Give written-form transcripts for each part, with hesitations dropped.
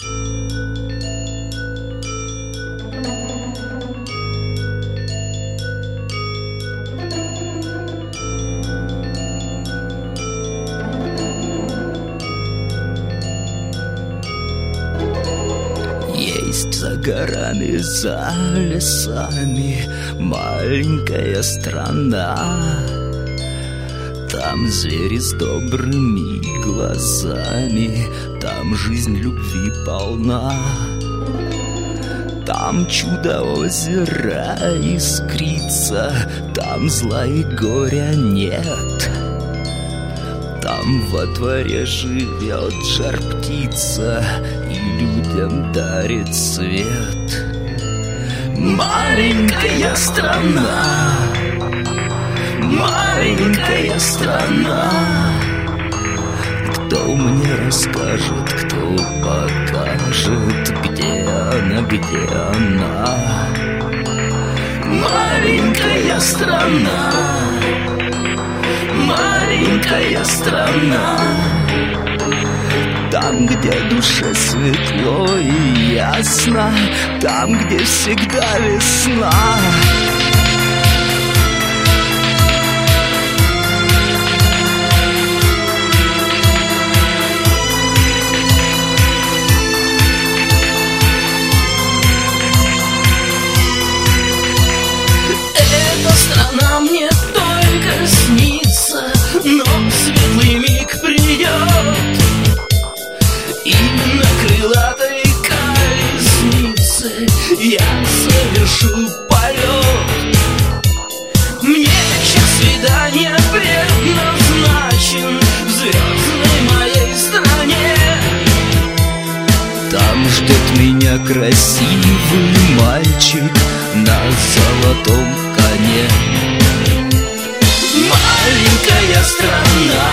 Есть за горами, за лесами маленькая страна. Там звери с добрыми глазами, там жизнь любви полна. Там чудо озера искрится, там зла и горя нет. Там во дворе живет жар-птица и людям дарит свет. Маленькая страна, маленькая страна. Кто мне расскажет, кто покажет, где она, где она? Маленькая страна, маленькая страна. Там, где душе светло и ясно, там, где всегда весна. Эта страна мне только снится, но светлый миг придет. И на крылатой колеснице я совершу полет. Мне час свидания предназначен в звездной моей стране. Там ждет меня красивый мальчик на золотом коне. Маленькая страна,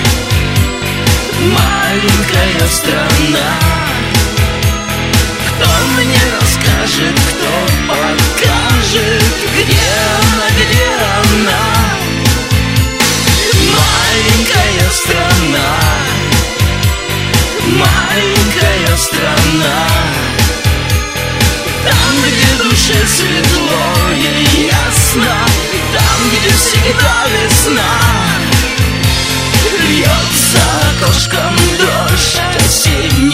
маленькая страна. Кто мне расскажет, кто покажет, где она, где она? Маленькая страна, маленькая страна. Там, где душе светло и ясно, там, где всегда весна. Льется окошком дождь осенний.